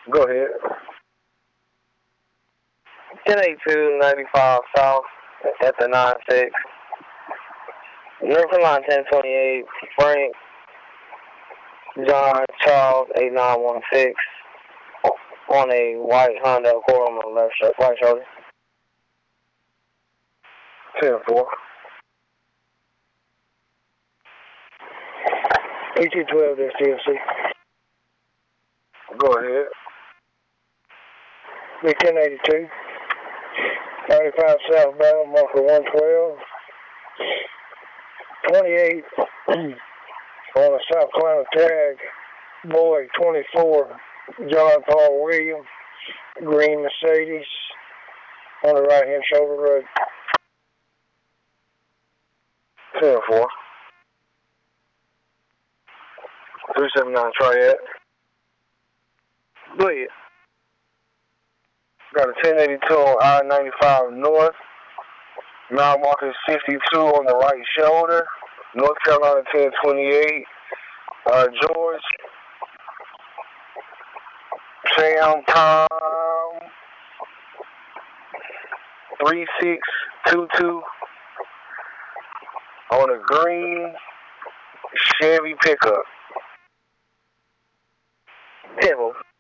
Go ahead. 1082 95 South at the 96. North Carolina 1028 Frank John Charles 8916 on a white Honda Accord on the right shoulder. 10-4. ET12 that's TLC. Go ahead. B1082. 95 southbound, marker 112. 28 on a South Carolina tag. Boy 24. John Paul Williams. Green Mercedes. On the right hand shoulder road. 10-4. 379 Triad. Go ahead. Got a 1082 on I-95 North. Mile marker 62 on the right shoulder. North Carolina 1028. George. Sam Tom. 3622 on a green Chevy pickup. 10-4.